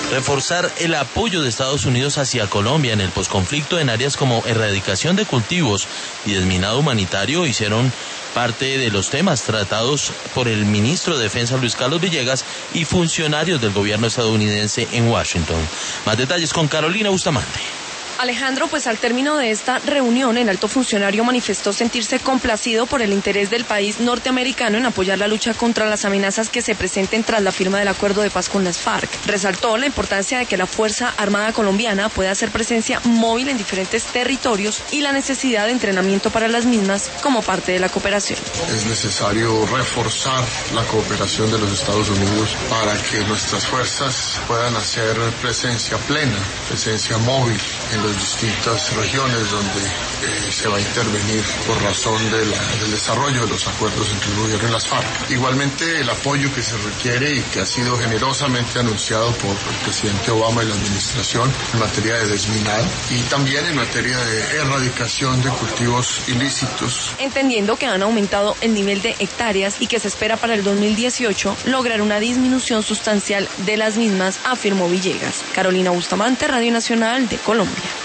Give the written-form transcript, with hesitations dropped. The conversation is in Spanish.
Reforzar el apoyo de Estados Unidos hacia Colombia en el posconflicto en áreas como erradicación de cultivos y desminado humanitario hicieron parte de los temas tratados por el ministro de Defensa Luis Carlos Villegas y funcionarios del gobierno estadounidense en Washington. Más detalles con Carolina Bustamante. Alejandro, pues al término de esta reunión, el alto funcionario manifestó sentirse complacido por el interés del país norteamericano en apoyar la lucha contra las amenazas que se presenten tras la firma del acuerdo de paz con las FARC. Resaltó la importancia de que la Fuerza Armada colombiana pueda hacer presencia móvil en diferentes territorios y la necesidad de entrenamiento para las mismas como parte de la cooperación. Es necesario reforzar la cooperación de los Estados Unidos para que nuestras fuerzas puedan hacer presencia plena, presencia móvil en las distintas regiones donde se va a intervenir por razón del desarrollo de los acuerdos entre el gobierno y las FARC. Igualmente el apoyo que se requiere y que ha sido generosamente anunciado por el presidente Obama y la administración en materia de desminado y también en materia de erradicación de cultivos ilícitos. Entendiendo que han aumentado el nivel de hectáreas y que se espera para el 2018 lograr una disminución sustancial de las mismas, afirmó Villegas. Carolina Bustamante, Radio Nacional de Colombia.